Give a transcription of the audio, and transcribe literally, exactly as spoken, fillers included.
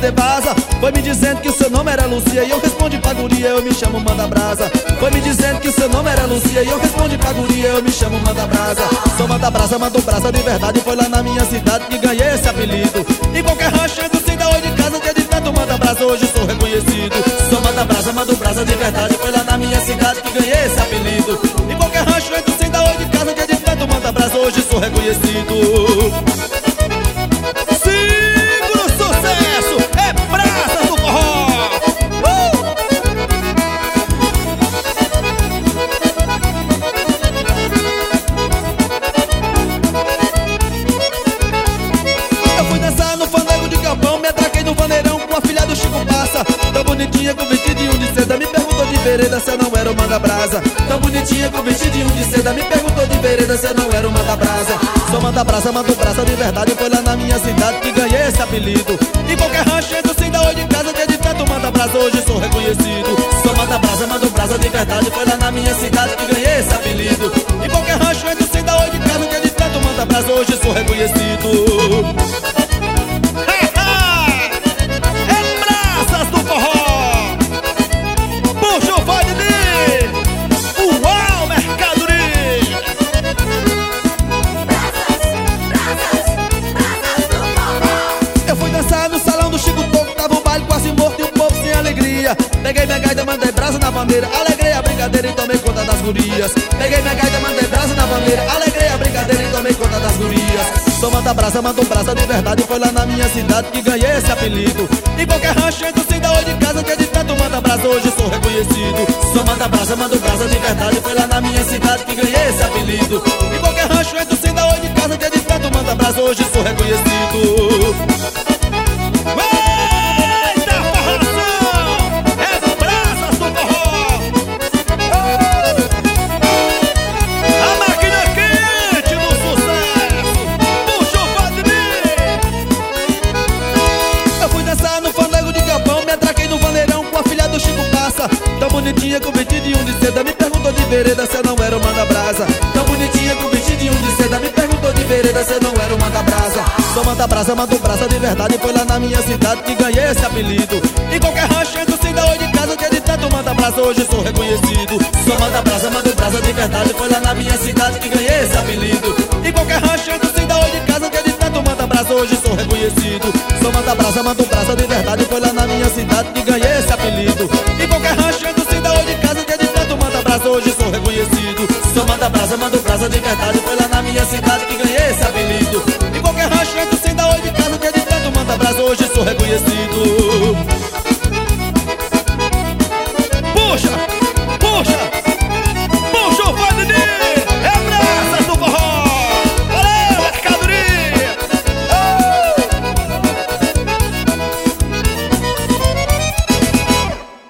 perder vaza. Foi me dizendo que o seu nome era Lucia e eu respondi pra guria, eu me chamo Manda Brasa. Foi me dizendo que o seu nome era Lucia e eu respondi pra guria, eu me chamo Manda Brasa. Sou Manda Brasa, mando brasa de verdade, foi lá na minha cidade que ganhei esse apelido. Em qualquer ranchando, sem dar oi de casa, dia de tanto Manda Brasa, hoje sou reconhecido. Sou Manda Brasa, mando brasa de verdade, foi lá na minha cidade que ganhei esse apelido. Em qualquer ranchando, sem dar oi de casa, dia de tanto Manda Brasa, hoje sou reconhecido. Com vestidinho de seda, me perguntou de vereda se eu não era o Manda Brasa. Tão bonitinha com vestidinho de seda, me perguntou de vereda se eu não era o Manda Brasa. Sou Manda Brasa, mando brasa de verdade, foi lá na minha cidade que ganhei esse apelido. Em qualquer ranchento, sem dar oi de casa, dia de tanto Manda Brasa, hoje sou reconhecido. Sou Manda Brasa, mando brasa de verdade, foi lá na minha cidade que ganhei esse apelido. Em qualquer ranchento, sem dar oi de casa, dia de tanto Manda Brasa, hoje sou reconhecido. Peguei minha gaita, mandei brasa na bandeira, alegrei a brincadeira e tomei conta das gurias. Peguei minha gaita, mandei brasa na bandeira, alegrei a brincadeira e tomei conta das gurias. Sou Manda Brasa, mando brasa de verdade, foi lá na minha cidade que ganhei esse apelido. Em qualquer ranchento, sem dar oi de casa, dia de tanto Manda Brasa, hoje sou reconhecido. Sou Manda Brasa, mando brasa de verdade, foi lá na minha cidade que ganhei esse apelido. Em qualquer ranchento, sem dar oi de casa, dia de tanto Manda Brasa, hoje sou reconhecido. Tão bonitinha com vestidinho de seda, me perguntou de vereda se eu não era o Manda Brasa. Tão bonitinha com vestidinho de seda, me perguntou de vereda se eu não era o Manda Brasa. Sou Manda Brasa, mando brasa de verdade, foi lá na minha cidade que ganhei esse apelido. Em qualquer ranchento, sem dar oi de casa, dia de tanto Manda Brasa, hoje sou reconhecido. Sou Manda Brasa, mando brasa de verdade, foi lá na minha cidade que ganhei esse apelido. Em qualquer ranchento, sem dar oi de casa, dia de tanto Manda Brasa, hoje sou reconhecido. Sou Manda Brasa, mando brasa de verdade, foi lá na minha cidade que ganhei esse apelido. Em qualquer ranchento, sem dar oi de casa, dia de tanto Manda Brasa, hoje sou reconhecido. Sou Manda Brasa, mando brasa de verdade,